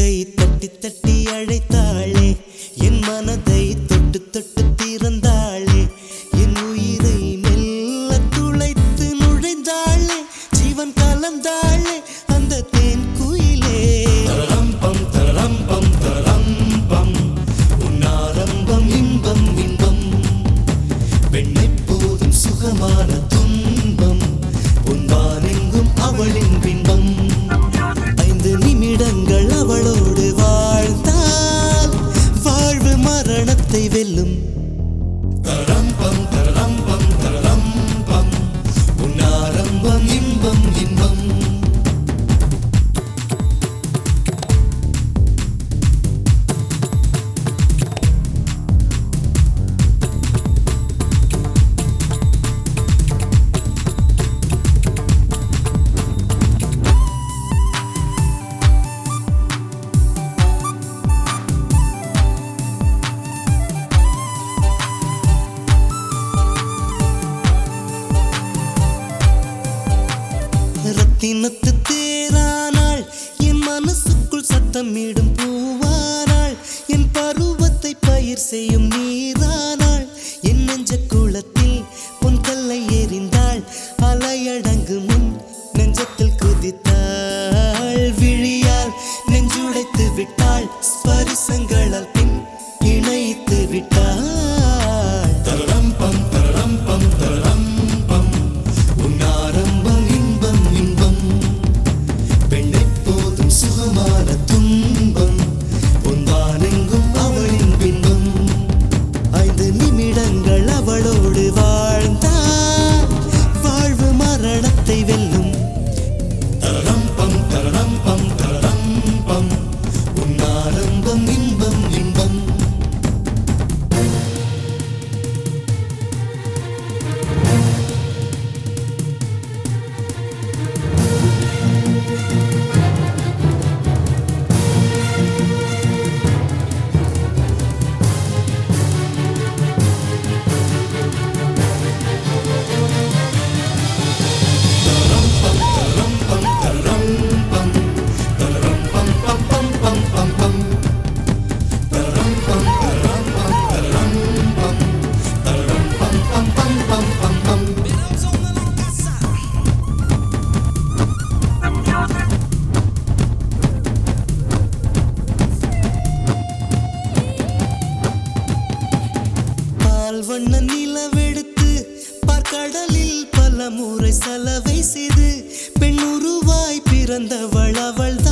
கை தட்டி தட்டி அழைத்தாளே, என் மனதை தொட்டு தொட்டு திறந்தாளே, என் உயிரை மெல்ல துளைத்து நுழைந்தாளே, ஜீவன் கலந்தாளே அந்த தேன் குயிலே. தரம்பம் தரம்பம் தரம்பம் உன்னாரம்பம் இன்பம் இன்பம், பெண்ணை போதும் சுகமான துன்பம், பொன்வானெங்கும் அவளின் பின்பம். 5 நிமிடங்கள் அவளோடு வாழ்ந்தால் வாழ்வு மரணத்தை வெல்லும். தரம்பம் தரம்பம் தரம்பம் உன்னாரம்பம் இன்பம் இன்பம். ரத்தினத்து தேரானாள், என் மனசுக்குள் சத்தமிடும் பூவானாள், என் பருவத்தை பயிர் செய்யும் நீரானாள், என் நெஞ்ச குளத்தில் பொன் கல்லை எறிந்தாள், அலையடங்கு முன் நெஞ்சத்தில் குதித்தாள், விழியால் நெஞ்சுடைத்து விட்டாள், ஸ்பரிசங்களால் பின் இணைத்து விட்டாள். தரம்பம் தரம்பம் தரம்பம் உன்னாரம்பம் இன்பம் இன்பம், பெண்ணை போதும் சுகமான துன்பம், பொன்வானெங்கும் அவளின் பின்பம். 5 நிமிடங்கள் அவளோடு வாழ்ந்தால் வாழ்வு மரணத்தை வெல்லும். தரம்பம் தரம்பம் தரம்பம் உன்னாரம்பம் இன்பம் இன்பம். வண்ண நிலவெடுத்து பார்க்கடலில் பல முறை சலவை செய்து பெண்ணுருவாய் பிறந்தவள் அவள்